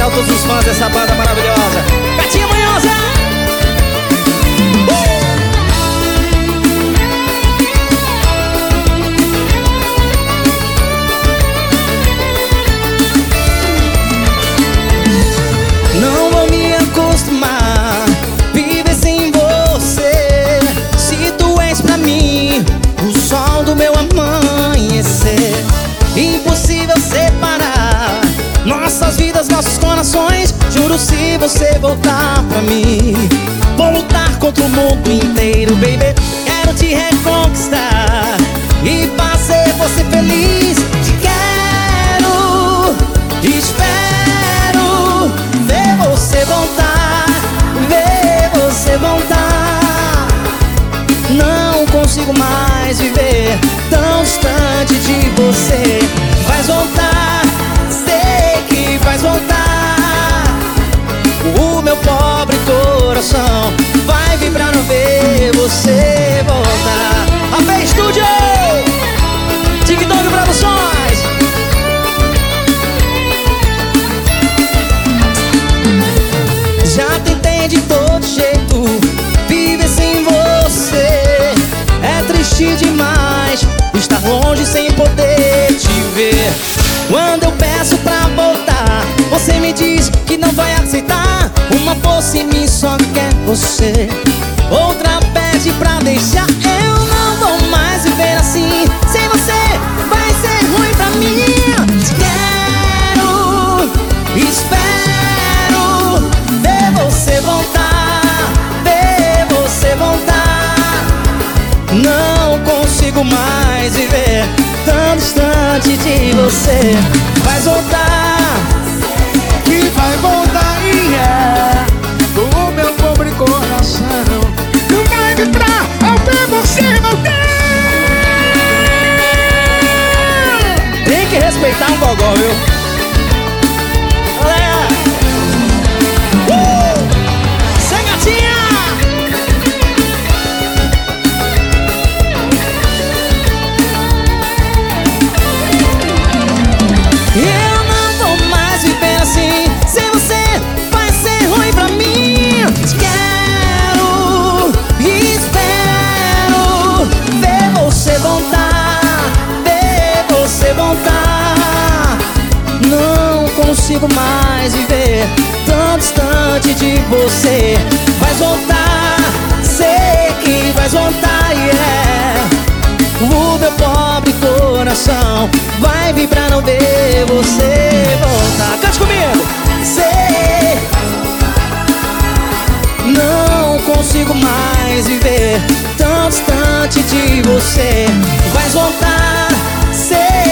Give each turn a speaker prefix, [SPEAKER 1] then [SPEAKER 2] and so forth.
[SPEAKER 1] especial a todos os fãs dessa banda maravilhosa. Betinha Manhosa! Não vou me acostumar viver sem você. Se tu és pra mim o sol do meu amanhecer, impossível separar nossas vidas, nossos corações. Juro, se você voltar pra mim, vou lutar contra o mundo inteiro, baby. Quero te reconquistar e fazer você feliz. Te quero, espero ver você voltar, ver você voltar. Não consigo mais viver tão distante de você. Vais voltar, sei que vais voltar. O meu pobre coração vai vibrar ao ver você voltar. AP Studio, TikTok Produções. Já tentei de todo jeito viver sem você. É triste demais estar longe sem poder te ver. Quando eu peço pra voltar, você me diz que não vai aceitar. Uma força em mim só quer você, outra pede pra deixar. Eu não vou mais viver assim. Sem você vai ser ruim pra mim. Te quero, espero ver você voltar, ver você voltar. Não consigo mais viver tão distante de você. Vais voltar,
[SPEAKER 2] que vai voltar, yeah. O meu pobre coração não vai vibrar ao ver você voltar.
[SPEAKER 1] tem que respeitar um gogó, viu? Galera, sem gatinha! Eu não vou mais viver assim. Sem você vai ser ruim pra mim. Te quero e espero ver você voltar, ver você voltar. Não consigo mais viver tão distante de você. Vais voltar, sei que vais voltar, yeah. O meu pobre coração vai vibrar ao ver você voltar. Cante comigo! Sei, não consigo mais viver tão distante de você. Vais voltar, sei